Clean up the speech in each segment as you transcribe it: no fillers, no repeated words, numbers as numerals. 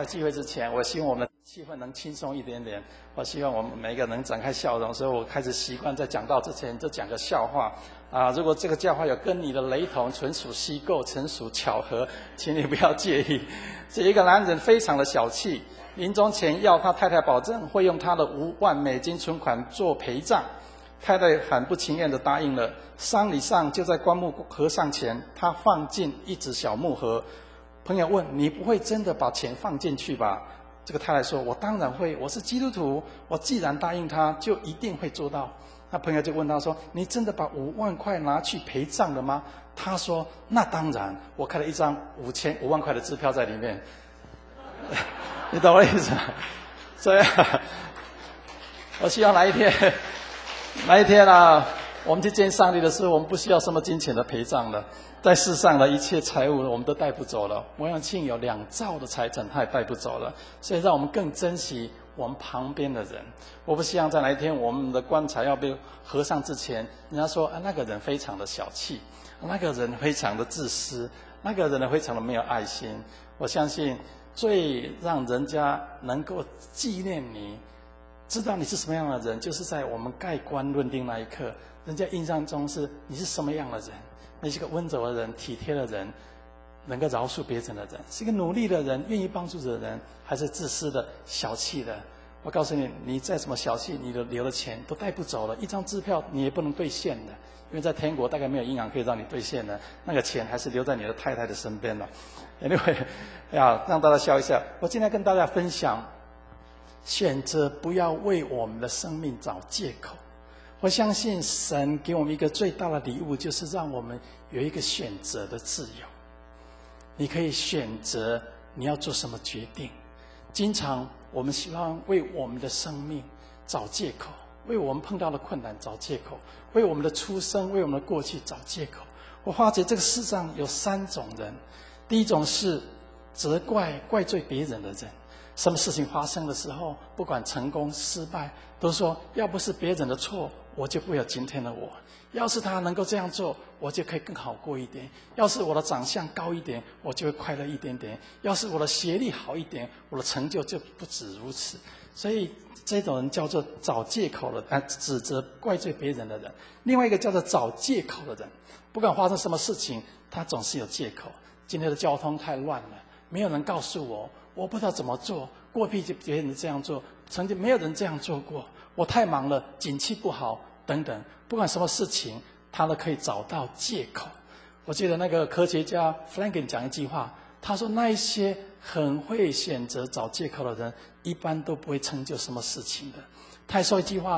聚会之前，我希望我们的气氛能轻松一点点。我希望我们每一个能展开笑容，所以我开始习惯在讲道之前就讲个笑话。如果这个笑话有跟你的雷同，纯属虚构，纯属巧合，请你不要介意。这一个男人非常的小气，临终前要他太太保证会用他的$50,000存款做陪葬。太太很不情愿地答应了。丧礼上就在棺木合上前，他放进一只小木盒。朋友问：“你不会真的把钱放进去吧？”这个太太说：“我当然会，我是基督徒，我既然答应他，就一定会做到。”那朋友就问他说：“你真的把5万块拿去陪葬了吗？”他说：“那当然，我开了一张5万块的支票在里面。”你懂我的意思吗？所以我希望哪一天啊，我们去见上帝的时候，我们不需要什么金钱的陪葬了。在世上的一切财物我们都带不走了。王永庆有2兆的财产，他也带不走了。所以让我们更珍惜我们旁边的人。我不希望在哪一天我们的棺材要被合上之前，人家说那个人非常的小气，那个人非常的自私，那个人呢非常的没有爱心。我相信最让人家能够纪念你，知道你是什么样的人，就是在我们盖棺论定那一刻，人家印象中是你是什么样的人。你是个温柔的人，体贴的人，能够饶恕别人的人，是一个努力的人，愿意帮助的人，还是自私的、小气的？我告诉你，你再怎么小气，你的留的钱都带不走了，一张支票你也不能兑现的，因为在天国大概没有银行可以让你兑现的，那个钱还是留在你的太太的身边了。Anyway， 让大家笑一下。我今天跟大家分享，选择不要为我们的生命找借口。我相信神给我们一个最大的礼物，就是让我们有一个选择的自由。你可以选择你要做什么决定。经常我们希望为我们的生命找借口，为我们碰到的困难找借口，为我们的出生，为我们的过去找借口。我发觉这个世上有3种人。第一种是责怪、怪罪别人的人。什么事情发生的时候，不管成功失败，都说要不是别人的错，我就不会有今天的我。要是他能够这样做，我就可以更好过一点。要是我的长相高一点，我就会快乐一点点。要是我的学历好一点，我的成就就不止如此。所以这种人叫做找借口的，指责、怪罪别人的人。另外一个叫做找借口的人，不管发生什么事情，他总是有借口。今天的交通太乱了，没有人告诉我，我不知道怎么做。过去别人这样做，曾经没有人这样做过。我太忙了，景气不好等等，不管什么事情，他都可以找到借口。我记得那个科学家 Franklin 讲一句话，他说那一些很会选择找借口的人，一般都不会成就什么事情的。他还说一句话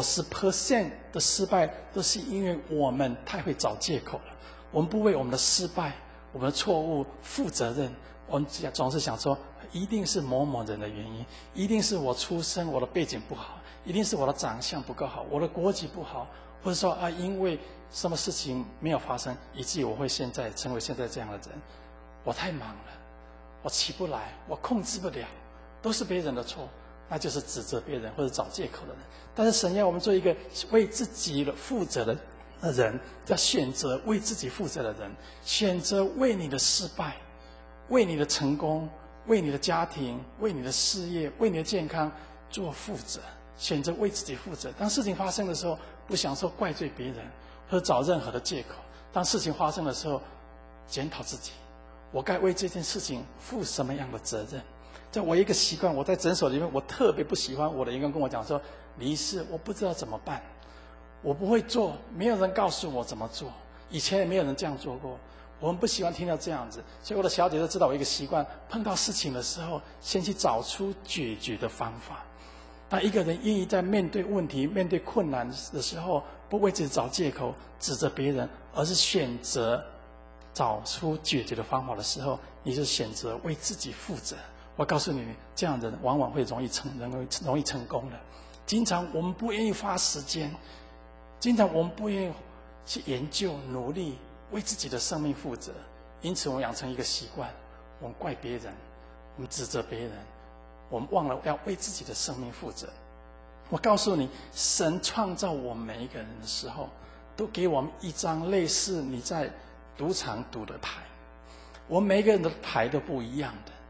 ，90% 的失败都是因为我们太会找借口了。我们不为我们的失败、我们的错误负责任，我们总是想说，一定是某某人的原因，一定是我出生我的背景不好，一定是我的长相不够好，我的国籍不好，或者说因为什么事情没有发生，以至于我会成为现在这样的人。我太忙了，我起不来，我控制不了，都是别人的错，那就是指责别人或者找借口的人。但是神要我们做一个为自己负责的人，要选择为自己负责的人，选择为你的失败、为你的成功、为你的家庭、为你的事业、为你的健康做负责，选择为自己负责。当事情发生的时候，不想说怪罪别人或者找任何的借口。当事情发生的时候，检讨自己，我该为这件事情负什么样的责任。这我一个习惯，我在诊所里面，我特别不喜欢我的员工跟我讲说，李医师，我不知道怎么办，我不会做，没有人告诉我怎么做，以前也没有人这样做过。我们不喜欢听到这样子，所以我的小姐都知道我一个习惯，碰到事情的时候，先去找出解决的方法。当一个人愿意在面对问题、面对困难的时候，不为自己找借口、指责别人，而是选择找出解决的方法的时候，你就选择为自己负责。我告诉你，这样的人往往会容易成功的。经常我们不愿意花时间，经常我们不愿意去研究、努力为自己的生命负责，因此我们养成一个习惯，我们怪别人，我们指责别人，我们忘了要为自己的生命负责。我告诉你，神创造我们每一个人的时候，都给我们一张类似你在赌场赌的牌。我们每一个人的牌都不一样的。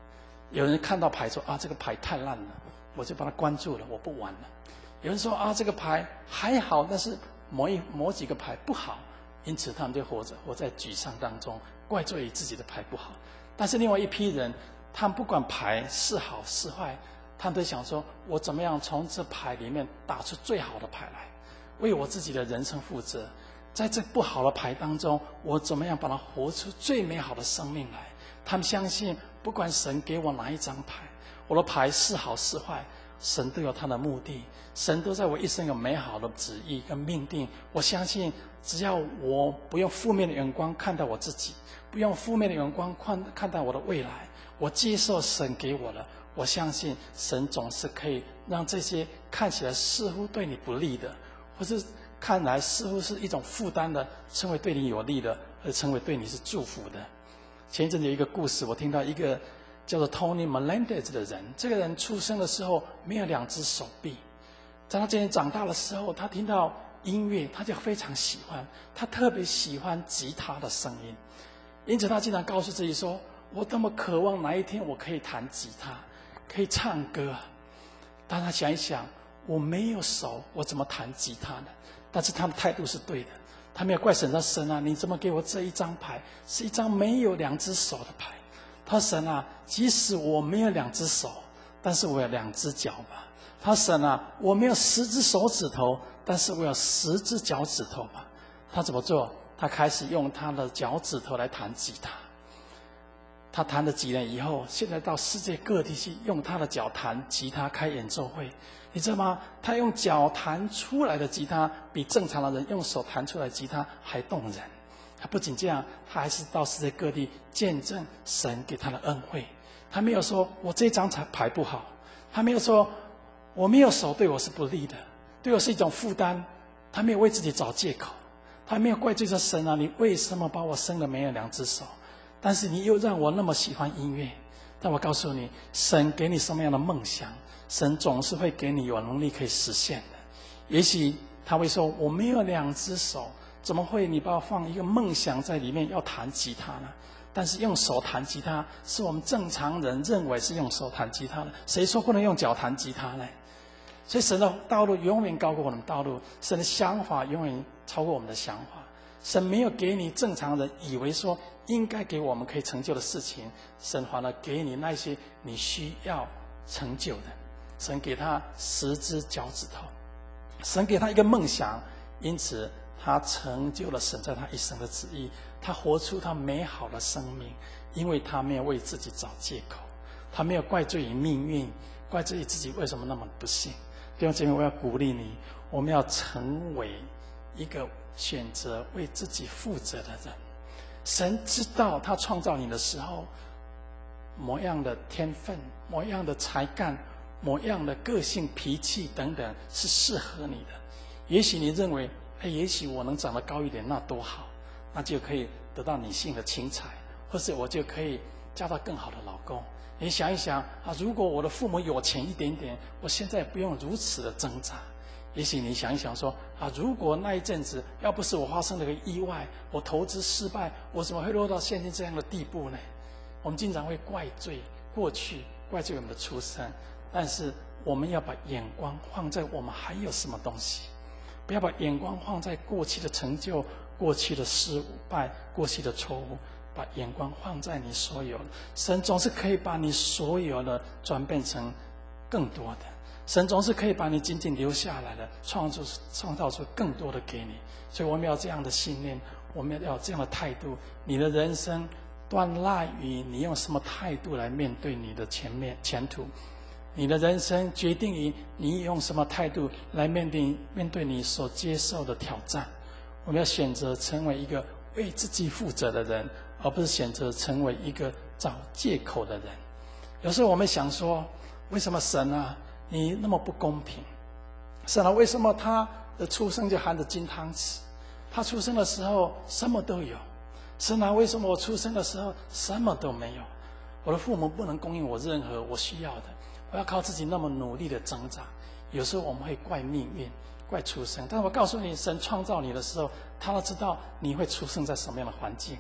有人看到牌说啊，这个牌太烂了，我就把它关注了，我不玩了。有人说啊，这个牌还好，但是某几个牌不好，因此他们就活在沮丧当中，怪罪于自己的牌不好。但是另外一批人，他们不管牌是好是坏，他们都想说，我怎么样从这牌里面打出最好的牌来，为我自己的人生负责。在这不好的牌当中，我怎么样把它活出最美好的生命来？他们相信，不管神给我哪一张牌，我的牌是好是坏，神都有他的目的，神都在我一生有美好的旨意跟命定。我相信，只要我不用负面的眼光看待我自己，不用负面的眼光看待我的未来，我接受神给我的，我相信神总是可以让这些看起来似乎对你不利的，或是看来似乎是一种负担的，成为对你有利的，而成为对你是祝福的。前一阵子有一个故事，我听到一个叫做 Tony Melendez 的人，这个人出生的时候没有2只手臂，在他渐渐长大的时候，他听到音乐他就非常喜欢，他特别喜欢吉他的声音，因此他经常告诉自己说，我多么渴望哪一天我可以弹吉他，可以唱歌。但他想一想，我没有手，我怎么弹吉他呢？但是他的态度是对的，他没有怪神说，神啊，你怎么给我这一张牌，是一张没有2只手的牌。他说，神啊，即使我没有2只手，但是我有2只脚吧。他说，神啊，我没有10只手指头，但是我有10只脚趾头吧。他怎么做？他开始用他的脚趾头来弹吉他。他弹了几年以后，现在到世界各地去用他的脚弹吉他开演奏会。你知道吗？他用脚弹出来的吉他，比正常的人用手弹出来的吉他还动人。他不仅这样，他还是到世界各地见证神给他的恩惠。他没有说我这张牌不好，他没有说我没有手对我是不利的，对我是一种负担。他没有为自己找借口，他没有怪罪说，神啊，你为什么把我生了没有2只手？但是你又让我那么喜欢音乐。但我告诉你，神给你什么样的梦想，神总是会给你有能力可以实现的。也许他会说，我没有2只手，怎么会你把我放一个梦想在里面要弹吉他呢？但是用手弹吉他是我们正常人认为是用手弹吉他的，谁说不能用脚弹吉他呢？所以神的道路永远高过我们的道路，神的想法永远超过我们的想法。神没有给你正常人以为说应该给我们可以成就的事情，神反而给你那些你需要成就的。神给他10只脚趾头，神给他一个梦想，因此他成就了神在他一生的旨意，他活出他美好的生命，因为他没有为自己找借口，他没有怪罪于命运，怪罪于自己为什么那么不幸。弟兄姐妹，我要鼓励你，我们要成为一个选择为自己负责的人。神知道他创造你的时候，某样的天分，某样的才干，某样的个性脾气等等是适合你的。也许你认为也许我能长得高一点，那多好，那就可以得到女性的青睐，或是我就可以交到更好的老公。你想一想如果我的父母有钱一点点，我现在不用如此的挣扎。也许你想一想说如果那一阵子要不是我发生了个意外，我投资失败，我怎么会落到现在这样的地步呢？我们经常会怪罪过去，怪罪我们的出生，但是我们要把眼光放在我们还有什么东西，不要把眼光放在过去的成就、过去的失败、过去的错误，把眼光放在你所有的。神总是可以把你所有的转变成更多的，神总是可以把你仅仅留下来的创造出更多的给你。所以我们要这样的信念，我们要有这样的态度。你的人生端赖于你用什么态度来面对你的前途，你的人生决定于你用什么态度来面对你所接受的挑战。我们要选择成为一个为自己负责的人，而不是选择成为一个找借口的人。有时候我们想说，为什么神啊你那么不公平？神啊，为什么他的出生就含着金汤匙？他出生的时候什么都有。神啊，为什么我出生的时候什么都没有？我的父母不能供应我任何我需要的，我要靠自己那么努力的挣扎。有时候我们会怪命运，怪出生，但是我告诉你，神创造你的时候，他都知道你会出生在什么样的环境，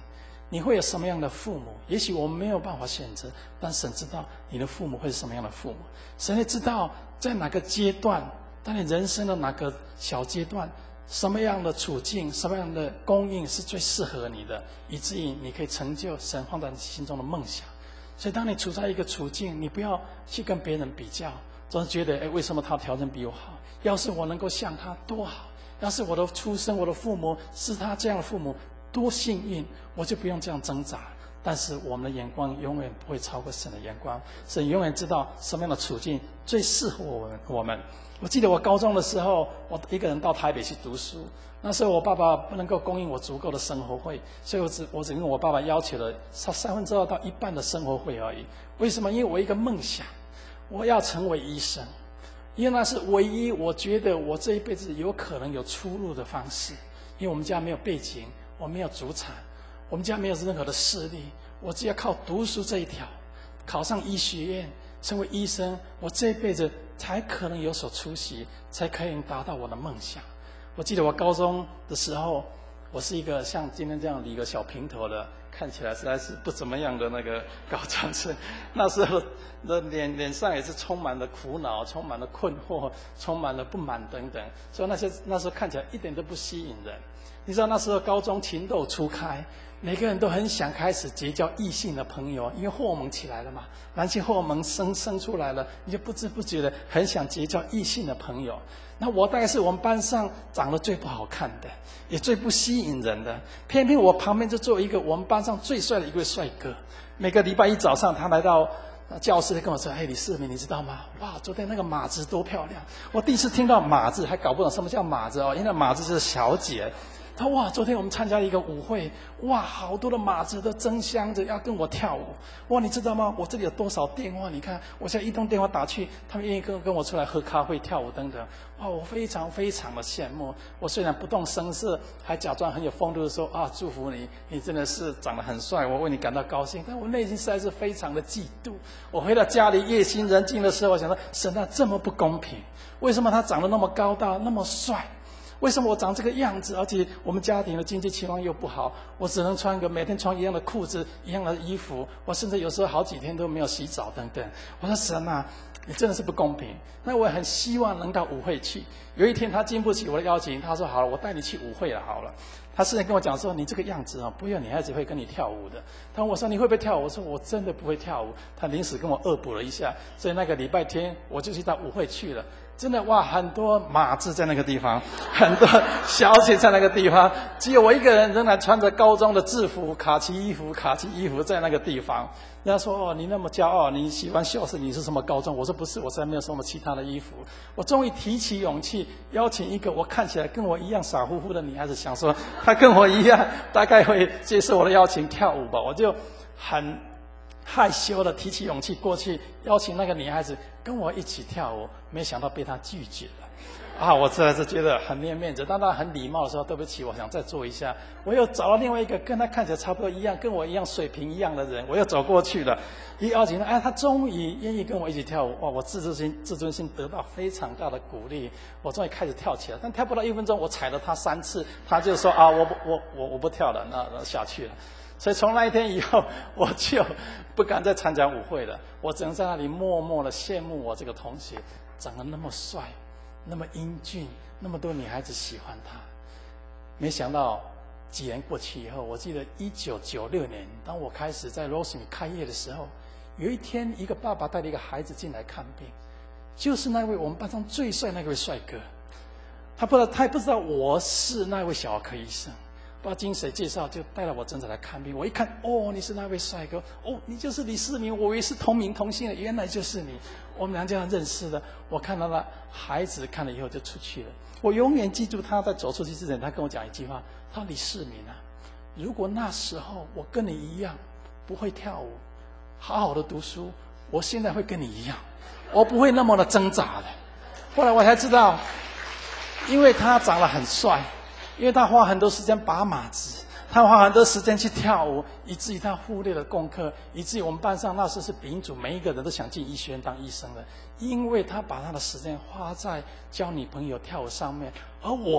你会有什么样的父母？也许我们没有办法选择，但神知道你的父母会是什么样的父母。神也知道在哪个阶段，在你人生的哪个小阶段，什么样的处境，什么样的供应是最适合你的，以至于你可以成就神放在你心中的梦想。所以当你处在一个处境，你不要去跟别人比较，总是觉得为什么他条件比我好？要是我能够像他多好，要是我的出生，我的父母是他这样的父母，多幸运，我就不用这样挣扎。但是我们的眼光永远不会超过神的眼光，神永远知道什么样的处境最适合我们。我记得我高中的时候，我一个人到台北去读书，那时候我爸爸不能够供应我足够的生活费，所以我只跟我爸爸要求了2/3到1半的生活费而已。为什么？因为我一个梦想，我要成为医生，因为那是唯一我觉得我这一辈子有可能有出路的方式。因为我们家没有背景，我没有祖产，我们家没有任何的势力，我只要靠读书这一条，考上医学院，成为医生，我这一辈子才可能有所出息，才可以达到我的梦想。我记得我高中的时候，我是一个像今天这样理个小平头的，看起来实在是不怎么样的那个高中生。那时候的脸上也是充满了苦恼，充满了困惑，充满了不满等等，所以那时候看起来一点都不吸引人。你知道那时候高中情窦初开，每个人都很想开始结交异性的朋友，因为荷尔蒙起来了嘛，男性荷尔蒙生出来了，你就不知不觉的很想结交异性的朋友。那我大概是我们班上长得最不好看的，也最不吸引人的，偏偏我旁边就坐一个我们班上最帅的一位帅哥。每个礼拜一早上，他来到教室跟我说：“李世民，你知道吗？哇，昨天那个马子多漂亮！”我第一次听到马子，还搞不懂什么叫马子哦，因为马子就是小姐。他说：“哇，昨天我们参加一个舞会，哇，好多的马子都争相着要跟我跳舞。哇，你知道吗？我这里有多少电话？你看，我现在一通电话打去，他们愿意跟我出来喝咖啡、跳舞等等。哇，我非常非常的羡慕。我虽然不动声色，还假装很有风度的说啊，祝福你，你真的是长得很帅，我为你感到高兴。但我内心实在是非常的嫉妒。我回到家里夜深人静的时候，我想说，神啊，这么不公平！为什么他长得那么高大，那么帅？”为什么我长这个样子？而且我们家庭的经济情况又不好，我只能每天穿一样的裤子、一样的衣服，我甚至有时候好几天都没有洗澡等等。我说神啊，你真的是不公平。那我也很希望能到舞会去。有一天他经不起我的邀请，他说好了，我带你去舞会了好了。他甚至跟我讲说，你这个样子不会有女孩子会跟你跳舞的。他问我说你会不会跳舞？我说我真的不会跳舞。他临时跟我恶补了一下，所以那个礼拜天我就去到舞会去了。真的哇，很多马子在那个地方，很多小姐在那个地方，只有我一个人仍然穿着高中的制服、卡其衣服在那个地方。人家说你那么骄傲，你喜欢秀是你是什么高中？我说不是，我实在没有什么其他的衣服。我终于提起勇气邀请一个我看起来跟我一样傻乎乎的女孩子，想说她跟我一样大概会接受我的邀请跳舞吧。我就很害羞的提起勇气过去邀请那个女孩子跟我一起跳舞，没想到被她拒绝了。我实在是觉得很没面子。当她很礼貌的说对不起，我想再做一下。我又找了另外一个跟她看起来差不多一样，跟我一样水平一样的人，我又走过去了。一邀请她终于愿意跟我一起跳舞。哇，我自尊心得到非常大的鼓励，我终于开始跳起来。但跳不到1分钟，我踩了她3次，她就说我不跳了，那下去了。所以从那一天以后，我就不敢再参加舞会了。我只能在那里默默的羡慕我这个同学，长得那么帅，那么英俊，那么多女孩子喜欢他。没想到几年过去以后，我记得1996年，当我开始在 Rossmi 开业的时候，有一天一个爸爸带了一个孩子进来看病，就是那位我们班上最帅那位帅哥。他也不知道我是那位小儿科医生。不知道经谁介绍，就带了我诊所来看病。我一看，你是那位帅哥，你就是李世民，我以为是同名同姓的，原来就是你。我们俩这样认识的。我看到了孩子，看了以后就出去了。我永远记住他在走出去之前，他跟我讲一句话，他说：“李世民啊，如果那时候我跟你一样不会跳舞，好好的读书，我现在会跟你一样，我不会那么的挣扎的。”后来我才知道，因为他长得很帅。因为他花很多时间把马子，他花很多时间去跳舞，以至于他忽略了功课，以至于我们班上那时是丙组，每一个人都想进医学院当医生的。因为他把他的时间花在交女朋友、跳舞上面，而我呢，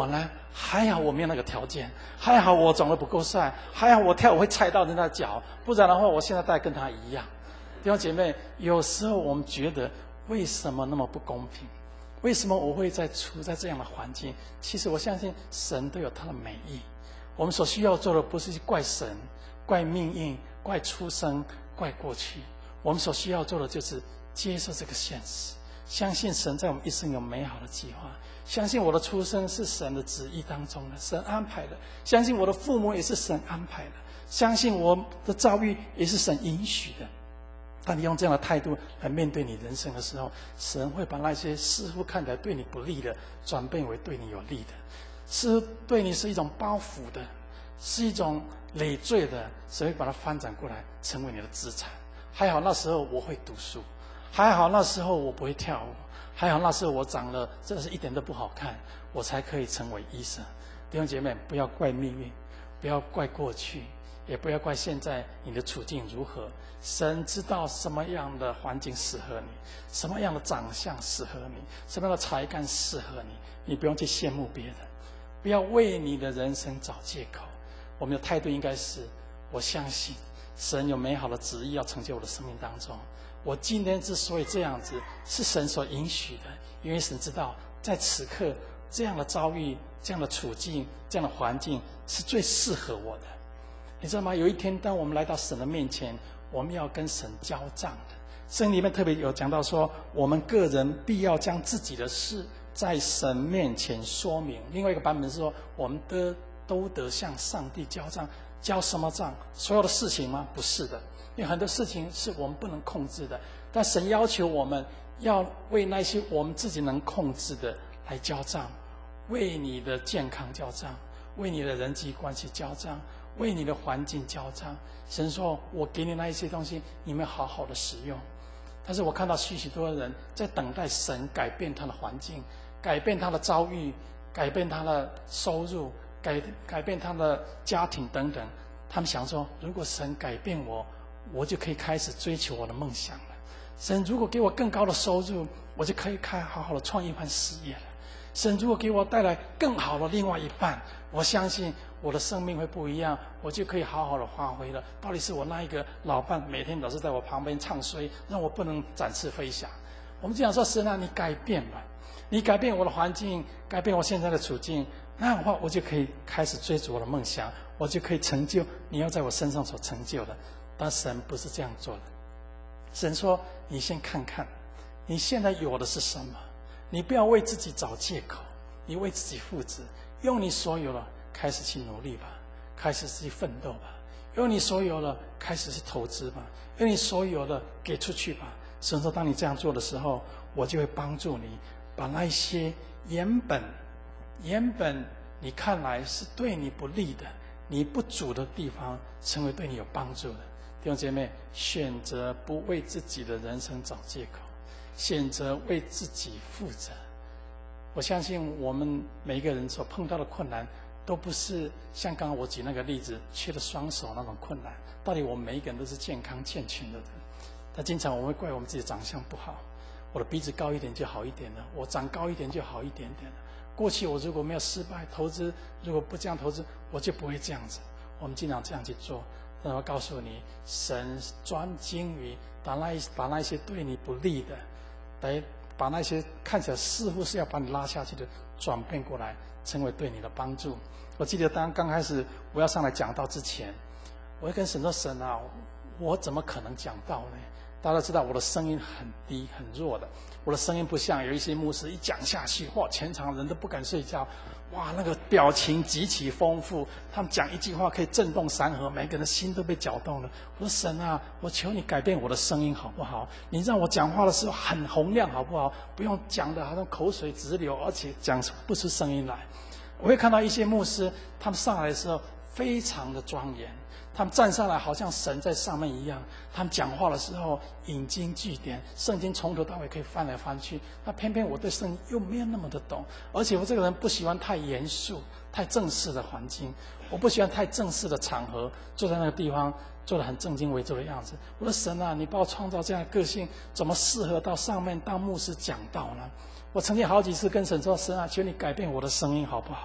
还好我没有那个条件，还好我长得不够帅，还好我跳舞会踩到人家的脚，不然的话，我现在大概跟他一样。弟兄姐妹，有时候我们觉得为什么那么不公平？为什么我会处在这样的环境？其实我相信神都有他的美意。我们所需要做的不是去怪神、怪命运、怪出生、怪过去。我们所需要做的就是接受这个现实，相信神在我们一生有美好的计划，相信我的出生是神的旨意当中的，神安排的，相信我的父母也是神安排的，相信我的遭遇也是神允许的。当你用这样的态度来面对你人生的时候，神会把那些似乎看起来对你不利的转变为对你有利的，是对你是一种包袱的，是一种累赘的，神会把它翻转过来成为你的资产。还好那时候我会读书，还好那时候我不会跳舞，还好那时候我长得真的是一点都不好看，我才可以成为医生。弟兄姐妹，不要怪命运，不要怪过去，也不要怪现在你的处境如何。神知道什么样的环境适合你，什么样的长相适合你，什么样的才干适合你，你不用去羡慕别人，不要为你的人生找借口。我们的态度应该是，我相信神有美好的旨意要成就我的生命当中。我今天之所以这样子，是神所允许的，因为神知道在此刻这样的遭遇、这样的处境、这样的环境是最适合我的。你知道吗？有一天当我们来到神的面前，我们要跟神交账的。圣经里面特别有讲到说，我们个人必要将自己的事在神面前说明。另外一个版本是说，我们都得向上帝交账。交什么账？所有的事情吗？不是的，因为很多事情是我们不能控制的。但神要求我们要为那些我们自己能控制的来交账，为你的健康交账，为你的人际关系交账，为你的环境交账。神说，我给你那一些东西，你们好好的使用。但是我看到许多人在等待神改变他的环境，改变他的遭遇，改变他的收入，改变他的家庭等等。他们想说，如果神改变我，我就可以开始追求我的梦想了。神如果给我更高的收入，我就可以好好的创一番事业了。神如果给我带来更好的另外一半，我相信我的生命会不一样，我就可以好好的发挥了。到底是我那一个老伴每天老是在我旁边唱衰，让我不能展翅飞翔。我们就想说，神啊，你改变吧，你改变我的环境，改变我现在的处境，那样的话我就可以开始追逐我的梦想，我就可以成就你要在我身上所成就的。但神不是这样做的。神说，你先看看你现在有的是什么，你不要为自己找借口，你为自己负责，用你所有的开始去努力吧，开始去奋斗吧，用你所有的开始去投资吧，用你所有的给出去吧。神说，当你这样做的时候，我就会帮助你把那一些原本你看来是对你不利的、你不足的地方，成为对你有帮助的。弟兄姐妹，选择不为自己的人生找借口，选择为自己负责。我相信我们每一个人所碰到的困难，都不是像刚刚我举那个例子缺了双手那种困难。到底我们每一个人都是健康健全的人，但经常我们会怪我们自己长相不好，我的鼻子高一点就好一点了，我长高一点就好一点点了。过去我如果没有失败投资，如果不这样投资，我就不会这样子。我们经常这样去做。那我告诉你，神专精于把那些对你不利的，来把那些看起来似乎是要把你拉下去的，转变过来，成为对你的帮助。我记得刚开始我要上来讲道之前，我会跟神说：“神啊，我怎么可能讲道呢？大家都知道我的声音很低很弱的，我的声音不像有一些牧师一讲下去，哇，全场人都不敢睡觉。”哇，那个表情极其丰富，他们讲一句话可以震动山河，每个人的心都被搅动了。我说神啊，我求你改变我的声音好不好？你让我讲话的时候很洪亮好不好？不用讲的好像口水直流，而且讲不出声音来。我会看到一些牧师，他们上来的时候非常的庄严，他们站上来好像神在上面一样，他们讲话的时候引经据典，圣经从头到尾可以翻来翻去。那偏偏我对圣经又没有那么的懂，而且我这个人不喜欢太严肃、太正式的环境，我不喜欢太正式的场合，坐在那个地方做得很正襟危坐的样子。我说神啊，你把我创造这样的个性，怎么适合到上面当牧师讲道呢？我曾经好几次跟神说：神啊，求你改变我的声音好不好？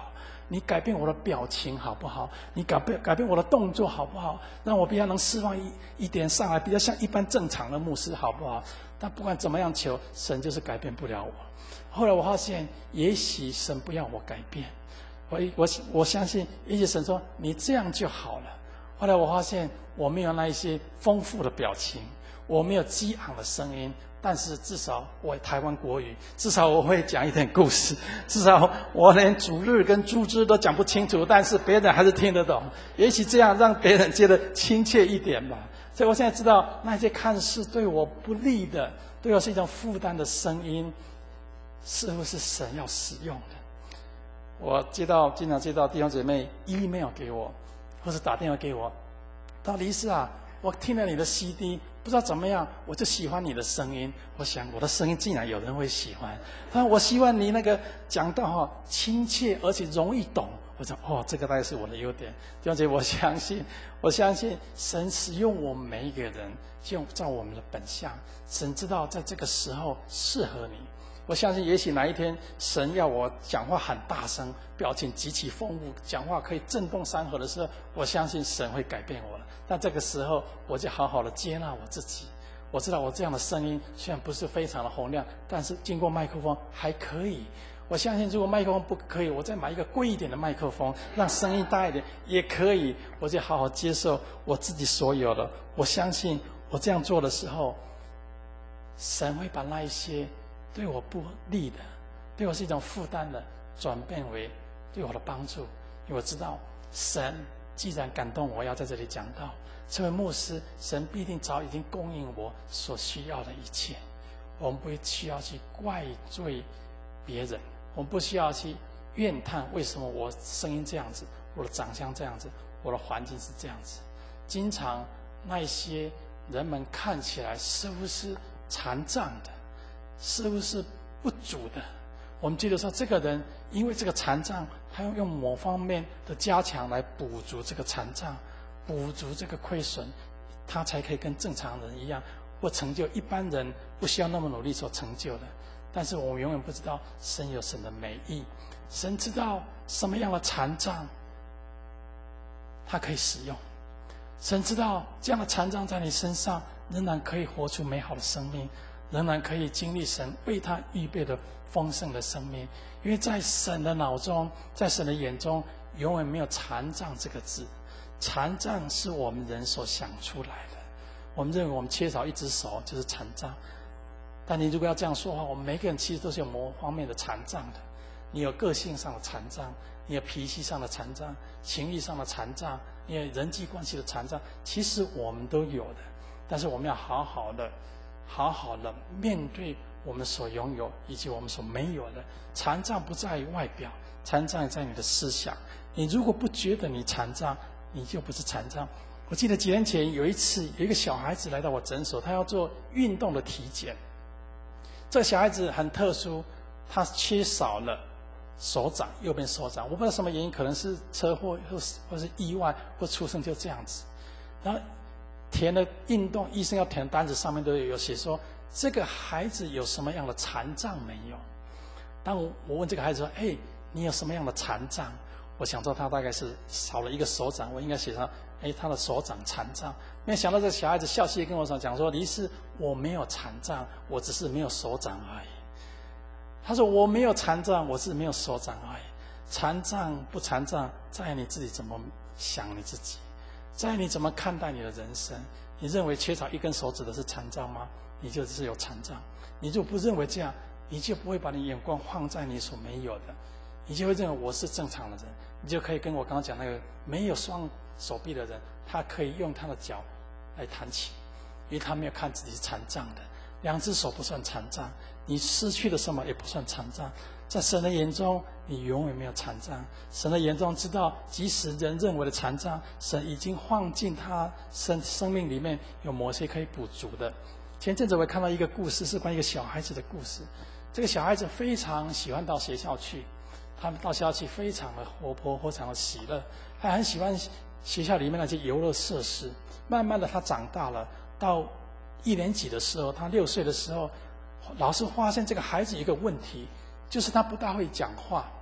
你改变我的表情好不好？你改变我的动作好不好？让我比较能释放一点上来，比较像一般正常的牧师好不好？但不管怎么样求，神就是改变不了我。后来我发现，也许神不要我改变，我相信，也许神说你这样就好了。后来我发现，我没有那一些丰富的表情，我没有激昂的声音，但是至少我台湾国语，至少我会讲一点故事，至少我连主日跟猪只都讲不清楚，但是别人还是听得懂。也许这样让别人觉得亲切一点吧。所以我现在知道，那些看似对我不利的，对我是一种负担的声音，似乎是神要使用的。我经常接到弟兄姐妹 email 给我，或是打电话给我，到黎士啊，我听了你的 CD， 不知道怎么样，我就喜欢你的声音。我想我的声音竟然有人会喜欢，我希望你那个讲道亲切而且容易懂。我想这个大概是我的优点。弟兄姐妹，我相信神使用我们每一个人，就照我们的本相，神知道在这个时候适合你。我相信也许哪一天神要我讲话很大声，表情极其丰富，讲话可以震动山河的时候，我相信神会改变我了。但这个时候我就好好的接纳我自己。我知道我这样的声音虽然不是非常的洪亮，但是经过麦克风还可以。我相信如果麦克风不可以，我再买一个贵一点的麦克风，让声音大一点也可以。我就好好接受我自己所有的。我相信我这样做的时候，神会把那一些对我不利的，对我是一种负担的，转变为对我的帮助。因为我知道神既然感动我要在这里讲道，成为牧师，神必定早已经供应我所需要的一切。我们不需要去怪罪别人，我们不需要去怨叹为什么我声音这样子，我的长相这样子，我的环境是这样子。经常那些人们看起来似乎是残障的，似乎是不足的，我们记得说这个人因为这个残障，他要用某方面的加强来补足这个残障，补足这个亏损，他才可以跟正常人一样，或成就一般人不需要那么努力所成就的。但是我们永远不知道神有神的美意，神知道什么样的残障他可以使用，神知道这样的残障在你身上仍然可以活出美好的生命，仍然可以经历神为他预备的丰盛的生命。因为在神的脑中，在神的眼中，永远没有残障这个字。残障是我们人所想出来的，我们认为我们缺少一只手就是残障。但你如果要这样说的话，我们每个人其实都是有某方面的残障的。你有个性上的残障，你有脾气上的残障，情欲上的残障，你有人际关系的残障，其实我们都有的。但是我们要好好的面对我们所拥有以及我们所没有的。残障不在于外表，残障在你的思想。你如果不觉得你残障，你就不是残障。我记得几年前有一次，有一个小孩子来到我诊所，他要做运动的体检。这个小孩子很特殊，他缺少了手掌，右边手掌，我不知道什么原因，可能是车祸或是意外，或出生就这样子。然后填的运动医生要填的单子上面都有写说，这个孩子有什么样的残障没有？当我问这个孩子说：“哎，你有什么样的残障？”我想说他大概是少了一个手掌，我应该写上：“哎，他的手掌残障。”没想到这个小孩子笑嘻嘻跟我讲说：“黎士，我没有残障，我只是没有手掌而已。”他说：“我没有残障，我是没有手掌而已。残障不残障，在你自己怎么想你自己，在你怎么看待你的人生。你认为缺少一根手指的是残障吗？你就是有残障。你如果不认为这样，你就不会把你眼光放在你所没有的，你就会认为我是正常的人，你就可以跟我刚刚讲那个没有双手臂的人，他可以用他的脚来弹琴，因为他没有看自己是残障的。两只手不算残障，你失去了什么也不算残障。在神的眼中，你永远没有残障。神的眼中知道，即使人认为的残障，神已经放进他生命里面有某些可以补足的。前阵子我看到一个故事，是关于一个小孩子的故事。这个小孩子非常喜欢到学校去，他们到学校去非常的活泼，非常的喜乐，他很喜欢学校里面那些游乐设施。慢慢的他长大了，到1年级的时候，他6岁的时候，老师发现这个孩子有一个问题，就是他不大会讲话。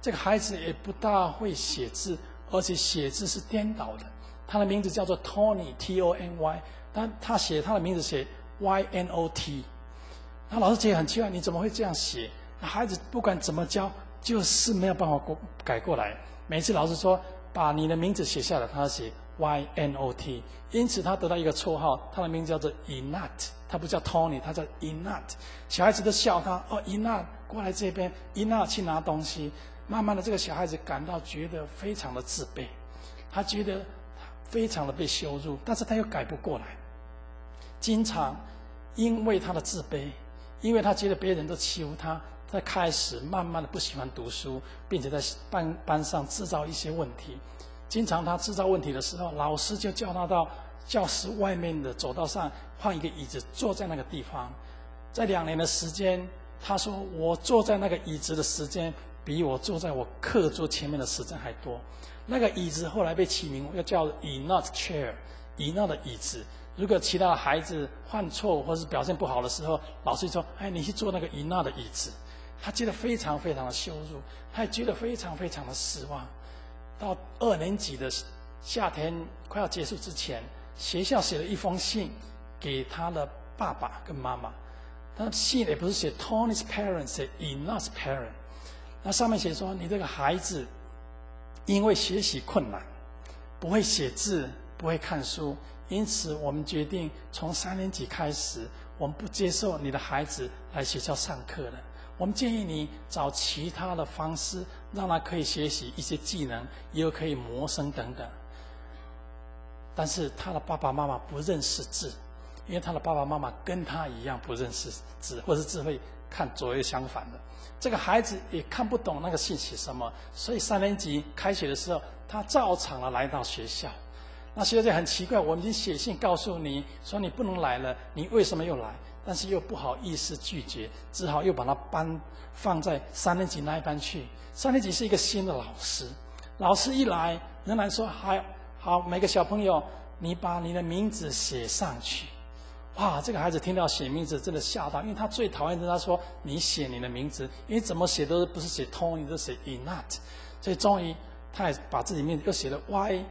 这个孩子也不大会写字，而且写字是颠倒的。他的名字叫做 Tony T-O-N-Y， 但他写他的名字写 Y-N-O-T。那老师觉得很奇怪，你怎么会这样写？那孩子不管怎么教，就是没有办法改过来。每次老师说把你的名字写下来，他写 Y-N-O-T， 因此他得到一个绰号，他的名字叫做 Inat， 他不叫 Tony， 他叫 Inat。小孩子都笑他哦 ，Inat 过来这边 ，Inat 去拿东西。慢慢的，这个小孩子觉得非常的自卑，他觉得非常的被羞辱，但是他又改不过来，经常因为他的自卑，因为他觉得别人都欺负他，他开始慢慢的不喜欢读书，并且在班上制造一些问题。经常他制造问题的时候，老师就叫他到教室外面的走道上换一个椅子坐在那个地方。在2年的时间，他说我坐在那个椅子的时间比我坐在我课桌前面的时间还多。那个椅子后来被起名又叫 Inat Chair， Inat 的椅子。如果其他的孩子犯错或是表现不好的时候，老师就说：“哎，你去坐那个Inat的椅子。”他觉得非常非常的羞辱，他也觉得非常非常的失望。到2年级的夏天快要结束之前，学校写了一封信给他的爸爸跟妈妈。但信也不是写 Tony's parents， 写 Inat's parent。那上面写说，你这个孩子因为学习困难，不会写字，不会看书，因此我们决定从3年级开始，我们不接受你的孩子来学校上课了。我们建议你找其他的方式，让他可以学习一些技能，也可以谋生等等。但是他的爸爸妈妈不认识字，因为他的爸爸妈妈跟他一样不认识字，或是字会看左右相反的。这个孩子也看不懂那个信写什么，所以3年级开学的时候，他照常的来到学校。那学校就很奇怪，我们已经写信告诉你说你不能来了，你为什么又来？但是又不好意思拒绝，只好又把他放在3年级那一班去。3年级是一个新的老师，老师一来仍然说：“好，每个小朋友，你把你的名字写上去。”哇，这个孩子听到写名字真的吓到，因为他最讨厌的他说你写你的名字，因为怎么写都不是写 Tony， 都写 Inat， 所以终于他也把自己名字又写了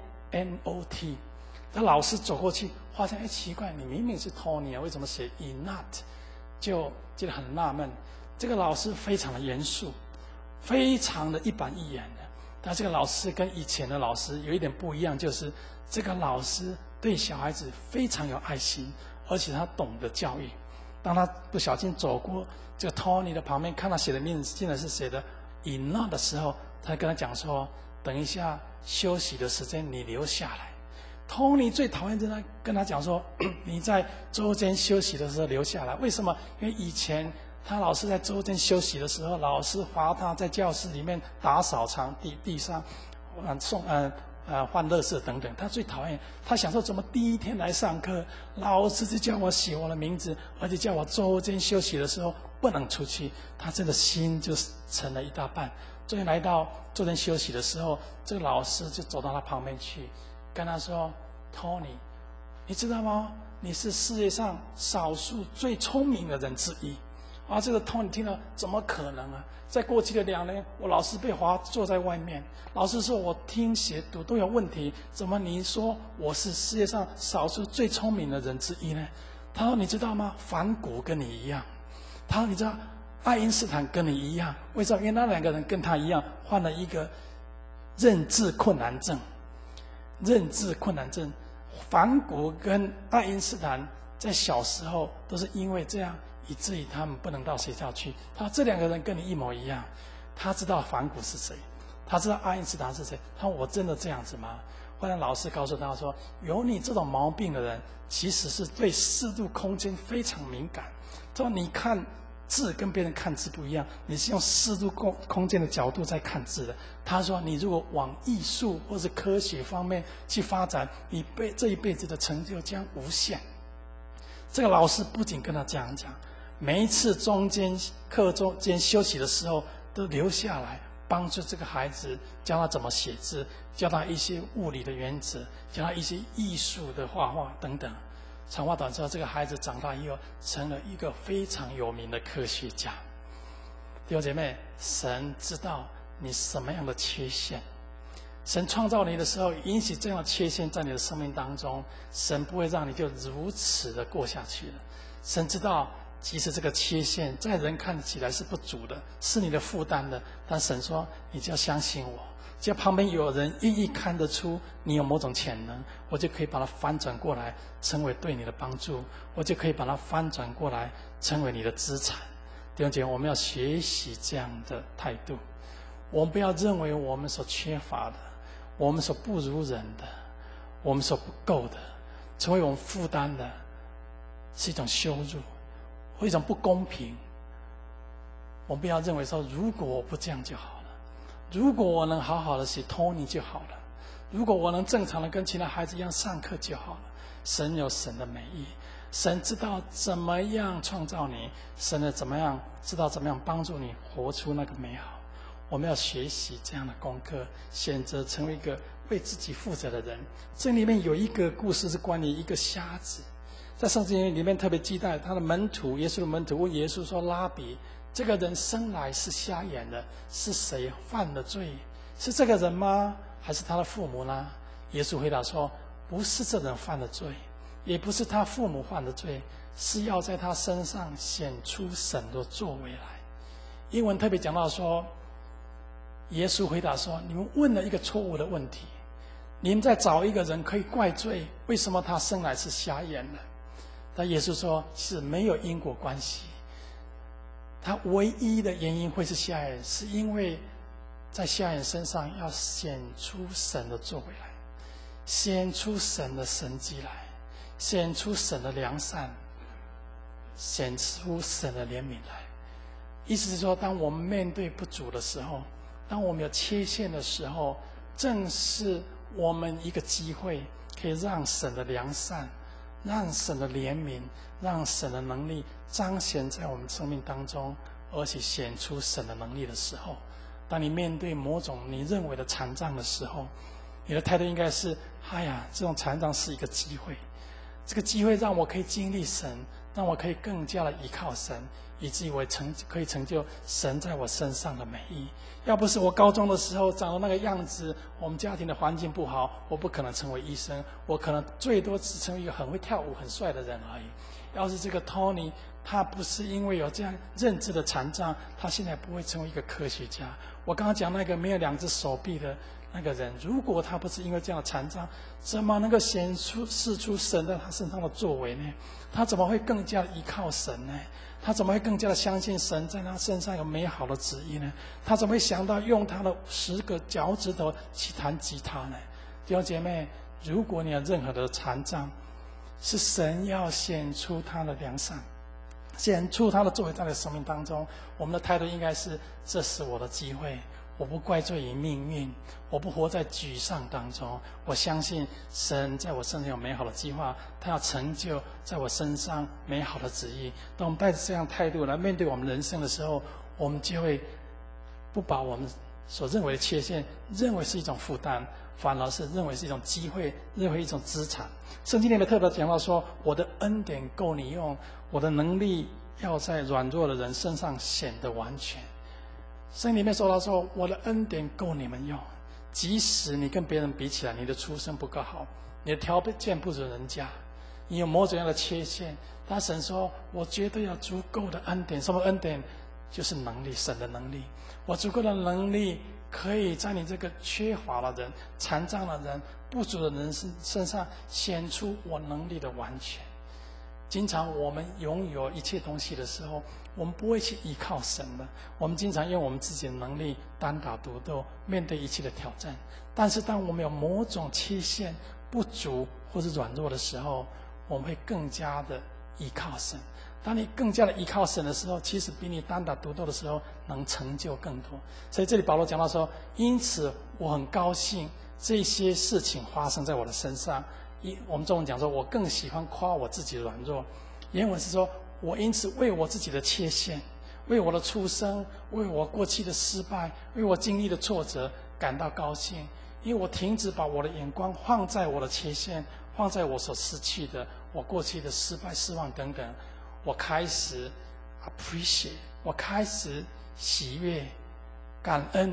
Y-N-O-T。那老师走过去，发现奇怪，你明明是 Tony 啊，为什么写 Inat？ 就觉得很纳闷。这个老师非常的严肃，非常的一板一眼的。但这个老师跟以前的老师有一点不一样，就是这个老师对小孩子非常有爱心，而且他懂得教育。当他不小心走过这个 Tony 的旁边，看他写的名字竟然是写的 Inat 的时候，他跟他讲说：“等一下休息的时间你留下来。” Tony 最讨厌的跟他讲说：“你在周间休息的时候留下来。”为什么？因为以前他老师在周间休息的时候，老师罚他在教室里面打扫地上，换垃圾等等。他最讨厌，他想说怎么第一天来上课，老师就叫我写我的名字，而且叫我周间休息的时候不能出去。他真的心就沉了一大半。终于来到周间休息的时候，这个老师就走到他旁边去。跟他说 ：“Tony， 你知道吗？你是世界上少数最聪明的人之一。”啊，这个 Tony 听了，怎么可能啊？在过去的2年，我老是被罚坐在外面，老师说我听写读都有问题，怎么你说我是世界上少数最聪明的人之一呢？他说：“你知道吗？梵谷跟你一样。”他说：“你知道爱因斯坦跟你一样？为什么？因为那2个人跟他一样，患了一个认知困难症。”认知困难症，梵谷跟爱因斯坦在小时候都是因为这样，以至于他们不能到学校去。他说这2个人跟你一模一样，他知道梵谷是谁，他知道爱因斯坦是谁。他说我真的这样子吗？后来老师告诉他说，有你这种毛病的人，其实是对视度空间非常敏感。他说你看字跟别人看字不一样，你是用视度空间的角度在看字的。他说你如果往艺术或是科学方面去发展，你这一辈子的成就将无限。这个老师不仅跟他这样讲，每一次课中间休息的时候都留下来帮助这个孩子，教他怎么写字，教他一些物理的原则，教他一些艺术的画画等等。长话短说，这个孩子长大以后成了一个非常有名的科学家。弟兄姐妹，神知道你什么样的缺陷。神创造你的时候，引起这样的缺陷在你的生命当中，神不会让你就如此的过下去了。神知道，即使这个缺陷在人看起来是不足的，是你的负担的，但神说，你就要相信我，只要旁边有人愿意看得出你有某种潜能，我就可以把它翻转过来，成为对你的帮助，我就可以把它翻转过来，成为你的资产。弟兄姐妹，我们要学习这样的态度，我们不要认为我们所缺乏的，我们所不如人的，我们所不够的，成为我们负担的，是一种羞辱，或一种不公平。我们不要认为说，如果我不这样就好了，如果我能好好的写托尼就好了，如果我能正常的跟其他孩子一样上课就好了。神有神的美意，神知道怎么样创造你，神知道怎么样帮助你活出那个美好。我们要学习这样的功课，选择成为一个为自己负责的人。这里面有一个故事是关于一个瞎子，在圣经里面特别记载，他的门徒，耶稣的门徒问耶稣说：“拉比，这个人生来是瞎眼的，是谁犯的罪？是这个人吗？还是他的父母呢？”耶稣回答说：“不是这人犯的罪，也不是他父母犯的罪，是要在他身上显出神的作为来。”英文特别讲到说，耶稣回答说：“你们问了一个错误的问题，你们在找一个人可以怪罪，为什么他生来是瞎眼的？”但耶稣说是没有因果关系，他唯一的原因会是瞎眼，是因为在瞎眼身上要显出神的作为来，显出神的神迹来，显出神的良善，显出神的怜悯来。意思是说，当我们面对不足的时候，当我们有缺陷的时候，正是我们一个机会，可以让神的良善，让神的怜悯，让神的能力彰显在我们生命当中，而且显出神的能力的时候。当你面对某种你认为的残障的时候，你的态度应该是：哎呀，这种残障是一个机会，这个机会让我可以经历神，让我可以更加的依靠神，以至于我可以成就神在我身上的美意。要不是我高中的时候长得那个样子，我们家庭的环境不好，我不可能成为医生，我可能最多只成为一个很会跳舞很帅的人而已。要是这个 Tony 他不是因为有这样认知的残障，他现在不会成为一个科学家。我刚刚讲那个没有2只手臂的那个人，如果他不是因为这样的残障，怎么能够示出神在他身上的作为呢？他怎么会更加的依靠神呢？他怎么会更加的相信神在他身上有美好的旨意呢？他怎么会想到用他的10个脚趾头去弹吉他呢？弟兄姐妹，如果你有任何的残障，是神要显出他的良善，显出他的作为在你的生命当中。我们的态度应该是：这是我的机会，我不怪罪于命运，我不活在沮丧当中，我相信神在我身上有美好的计划，他要成就在我身上美好的旨意。当我们带着这样态度来面对我们人生的时候，我们就会不把我们所认为的缺陷认为是一种负担，反而是认为是一种机会，认为一种资产。圣经里面特别讲到说：我的恩典够你用，我的能力要在软弱的人身上显得完全。圣经里面说到说：我的恩典够你们用，即使你跟别人比起来，你的出身不够好，你的条件不如人家，你有某种样的缺陷，但神说：我绝对有足够的恩典。什么恩典？就是能力，神的能力。我足够的能力可以在你这个缺乏的人、残障的人、不足的人身上显出我能力的完全。经常我们拥有一切东西的时候，我们不会去依靠神的，我们经常用我们自己的能力单打独斗，面对一切的挑战。但是当我们有某种缺陷、不足或是软弱的时候，我们会更加的依靠神。当你更加的依靠神的时候，其实比你单打独斗的时候能成就更多。所以这里保罗讲到说：因此我很高兴这些事情发生在我的身上。我们中文讲说：我更喜欢夸我自己的软弱。原文是说：我因此为我自己的缺陷，为我的出生，为我过去的失败，为我经历的挫折感到高兴，因为我停止把我的眼光放在我的缺陷，放在我所失去的，我过去的失败、失望等等。我开始 appreciate， 我开始喜悦、感恩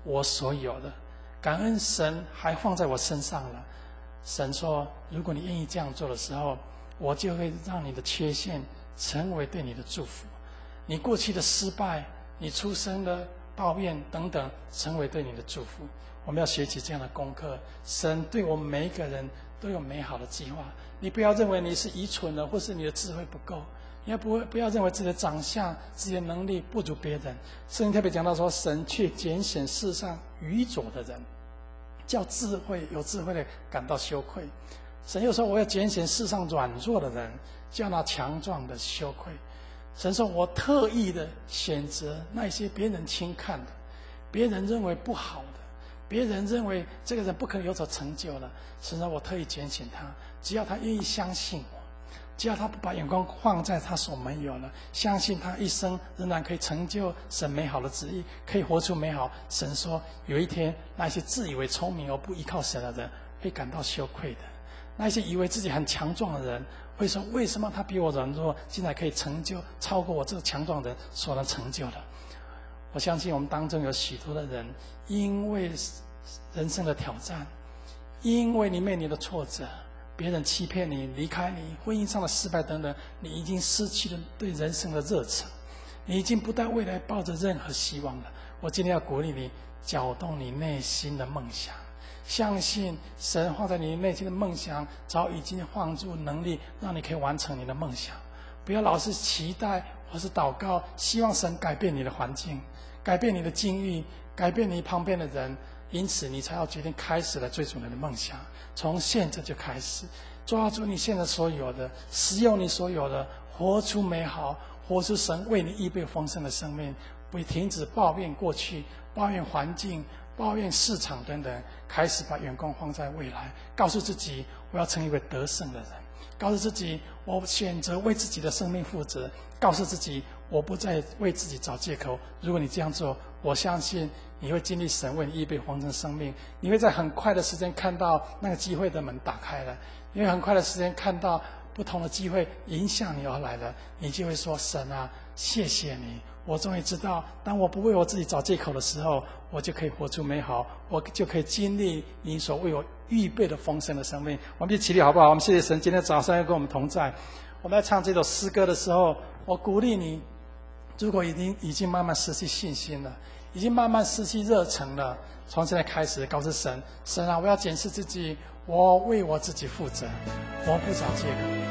我所有的，感恩神还放在我身上了。神说，如果你愿意这样做的时候，我就会让你的缺陷成为对你的祝福，你过去的失败，你出生的抱怨等等，成为对你的祝福。我们要学习这样的功课。神对我们每一个人都有美好的计划。你不要认为你是愚蠢的，或是你的智慧不够，你不要认为自己的长相、自己的能力不如别人。圣经特别讲到说，神却拣选世上愚拙的人，叫有智慧的感到羞愧。神又说，我要拣选世上软弱的人，叫那强壮的羞愧。神说，我特意的选择那些别人轻看的，别人认为不好的，别人认为这个人不可能有所成就了。神说，我特意拣选他，只要他愿意相信我，只要他不把眼光放在他所没有了，相信他一生仍然可以成就神美好的旨意，可以活出美好。神说，有一天那些自以为聪明而不依靠神的人会感到羞愧的，那些以为自己很强壮的人会说，为什么他比我软弱，竟然可以成就超过我这个强壮人所能成就的。我相信我们当中有许多的人，因为人生的挑战，因为你面临的挫折，别人欺骗你、离开你、婚姻上的失败等等，你已经失去了对人生的热忱，你已经不对未来抱着任何希望了。我今天要鼓励你，搅动你内心的梦想，相信神放在你内心的梦想早已经放入能力，让你可以完成你的梦想。不要老是期待或是祷告，希望神改变你的环境，改变你的境遇，改变你旁边的人，因此你才要决定开始了追逐你的梦想。从现在就开始抓住你现在所有的，使用你所有的，活出美好，活出神为你预备丰盛的生命。不停止抱怨过去，抱怨环境，抱怨市场等等，开始把眼光放在未来，告诉自己，我要成为一位得胜的人，告诉自己，我选择为自己的生命负责，告诉自己，我不再为自己找借口。如果你这样做，我相信你会经历神为你预备丰盛的生命，你会在很快的时间看到那个机会的门打开了，你会很快的时间看到不同的机会迎向你而来了，你就会说，神啊，谢谢你，我终于知道，当我不为我自己找借口的时候，我就可以活出美好，我就可以经历你所为我预备的丰盛的生命。我们一起起立好不好？我们谢谢神今天早上要跟我们同在。我们在唱这首诗歌的时候，我鼓励你，如果已经慢慢失去信心了，已经慢慢失去热忱了，从现在开始告诉神，神啊，我要检视自己，我为我自己负责，我不找借口。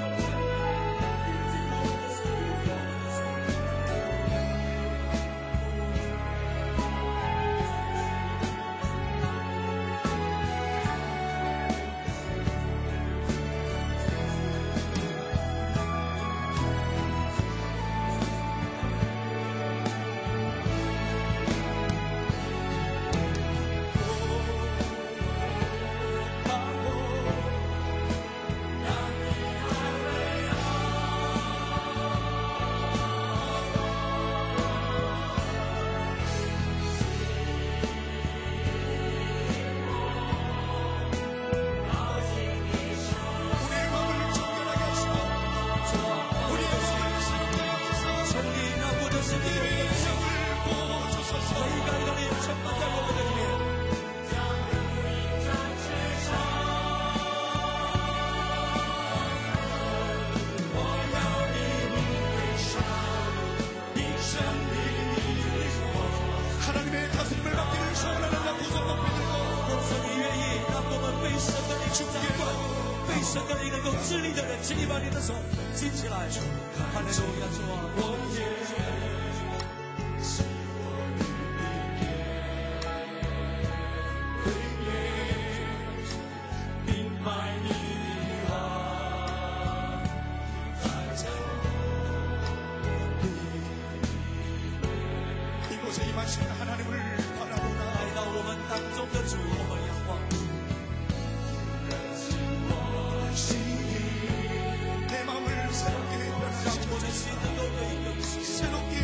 让我的心能够被更新。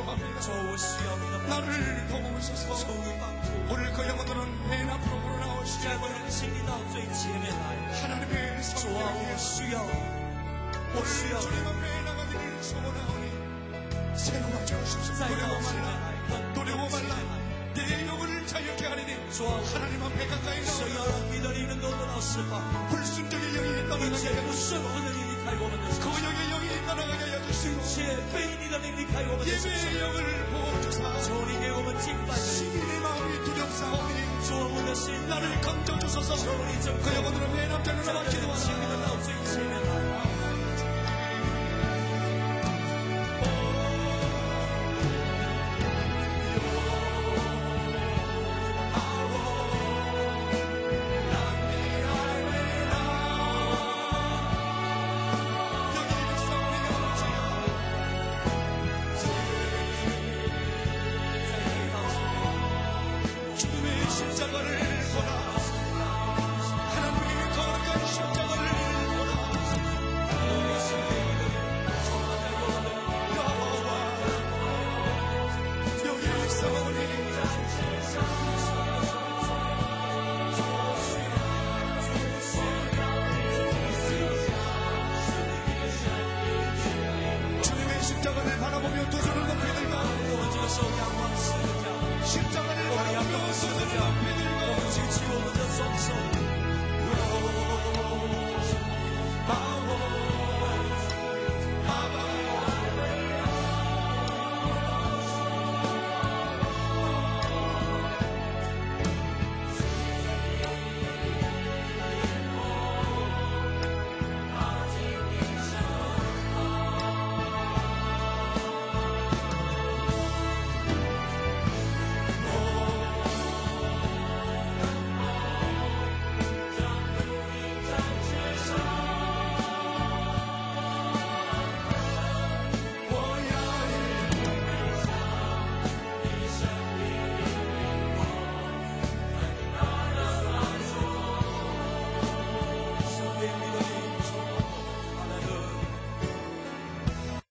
主，我需要你的帮助， 나를 도우소서. 求你帮助我， 오늘 그 영혼들은 맨 앞으로 물러나오시기 在我的心里到最前面来。 하나님의 主啊，我 성령이 需要你，我需要你， 주님 앞에 나가기를 소원하오니 새로워 주옵소서. 再到 두려워 前面 말라. 来，更 두려워 前面 말라. 来。 내 영혼을 자유케 하리니 主啊， 하나님 앞에 가까이 神 나오라. 要让你的灵能够得到释放， 불순종의 영이 一 떠나가게 切不顺服的灵离开我们的身上， 거역의 영이 떠나가게 一 해주시고 切非你的灵离开我们的身上。 예배의 영을 부어주사 求你给我们敬拜的灵， 시민의 마음이 두렵사오니 主我们的心， 나를 감춰주소서. 求你拯 그 救我们， 영혼들은 맨 앞에 在 나와 人前面的 기도하라. 到最